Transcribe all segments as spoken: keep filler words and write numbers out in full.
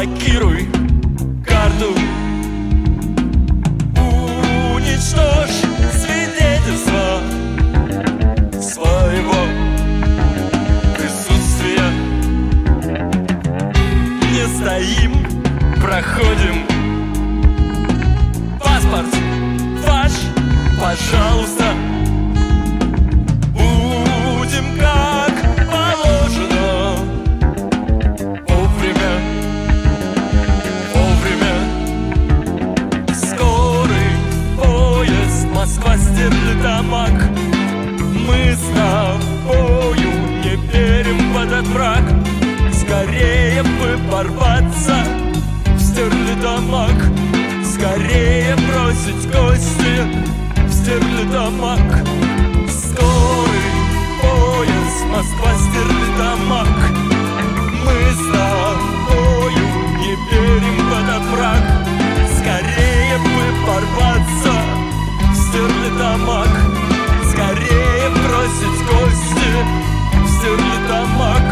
Заблокируй карту, уничтожь свидетельство своего присутствия. Не стоим, проходим. Паспорт ваш, пожалуйста. Будем как положено. Вовремя, вовремя. Скорый поезд Москва-Стерлитамак. Мы с тобою не верим в этот мрак. Скорее бы порваться в Стерлитамак. Скорее бросить кости в Стерлитамак. Скорый поезд Москва-Стерлитамак. Мы с тобою не верим в этот мрак. Скорее бы порваться в Стерлитамак. Скорее бросить кости в Стерлитамак.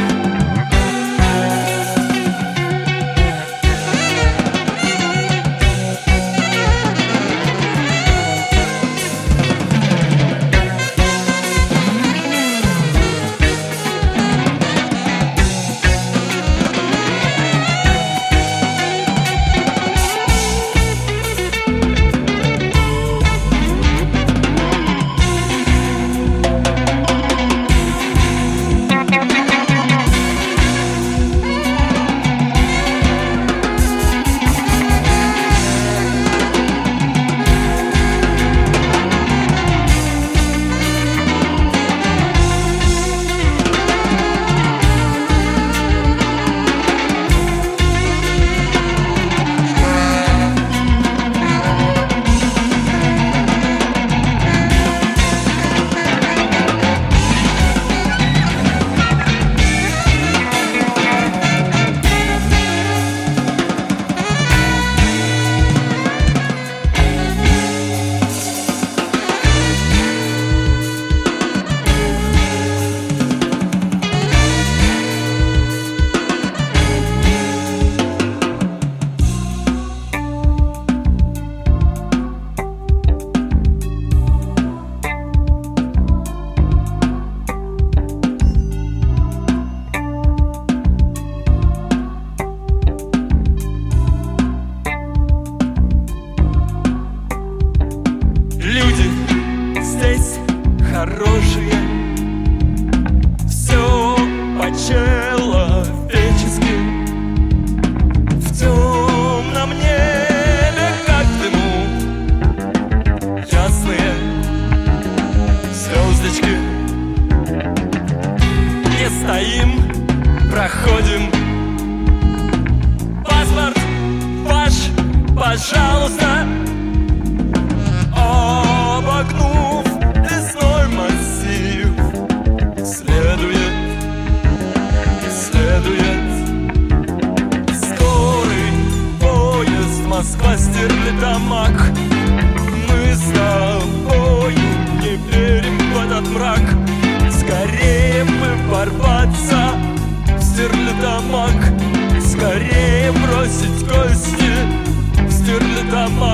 Хорошие, все по-человечески. В темном небе, как в дыму, ясные звездочки. Не стоим, проходим. Паспорт ваш, пожалуйста. Обогнув лесной массив, следует, следует скорый поезд Москва-Стерлитамак. Мы с тобою не верим в этот мрак. Скорее бы ворваться в Стерлитамак. Скорее бросить кости в Стерлитамак.